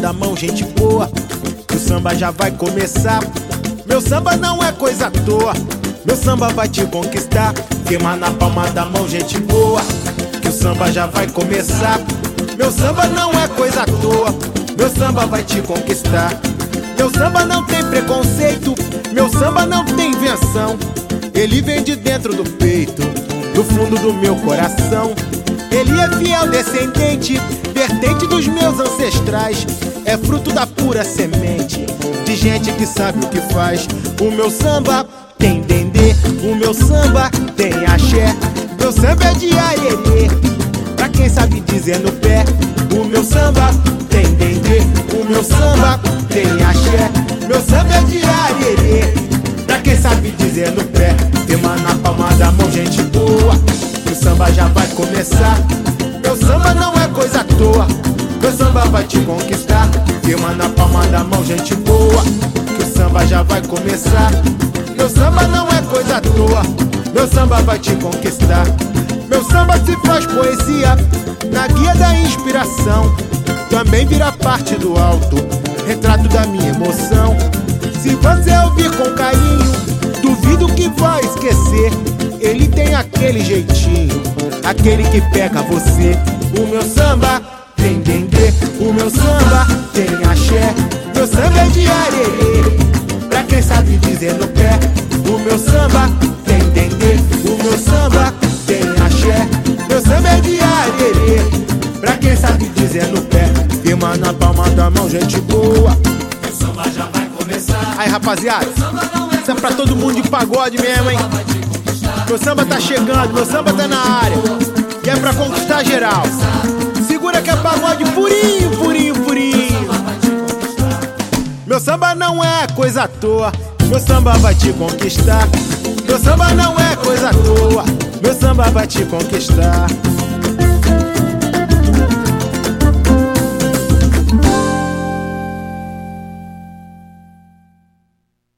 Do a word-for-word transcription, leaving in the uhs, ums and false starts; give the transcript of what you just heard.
da mão, gente boa, que o samba já vai começar. Meu samba não é coisa à toa, meu samba vai te conquistar. Firma na palma da mão, gente boa, que o samba já vai começar. Meu samba não é coisa à toa, meu samba vai te conquistar. Meu samba não tem preconceito, meu samba não tem invenção. Ele vem de dentro do peito, do fundo do meu coração. Ele é fiel descendente, vertente dos meus ancestrais. É fruto da pura semente de gente que sabe o que faz. O meu samba tem dendê, o meu samba tem axé. Meu samba é de arerê, pra quem sabe dizer no pé. O meu samba tem dendê, o meu samba tem axé. Meu samba é de arerê, pra quem sabe dizer no pé. Firma na palma da mão, gente boa, que o samba já vai começar. Meu samba não é coisa à toa, meu samba vai te conquistar. Firma na palma da mão, gente boa, que o samba já vai começar. Meu samba não é coisa à toa, meu samba vai te conquistar. Meu samba se faz poesia na guia da inspiração. Também vira parte do alto, retrato da minha emoção. Se você ouvir com carinho, duvido que vai esquecer. Ele tem aquele jeitinho, aquele que pega você. O meu samba tem dendê, o meu samba tem axé. Meu samba é de arerê, pra quem sabe dizer no pé. O meu samba tem dendê, o meu samba tem axé. Meu samba é de arerê, pra quem sabe dizer no pé. Firma na palma da mão, gente boa, O samba já vai começar. aí rapaziada, O samba não é isso é pra todo mundo de pagode mesmo, hein? vai te conquistar. Meu samba tá chegando, meu samba tá na área, e é pra conquistar geral. Segura que é pagode purinho, purinho, purinho. Vai te conquistar. Meu samba não é coisa à toa, meu samba vai te conquistar. Meu samba não é coisa à toa, meu samba vai te conquistar.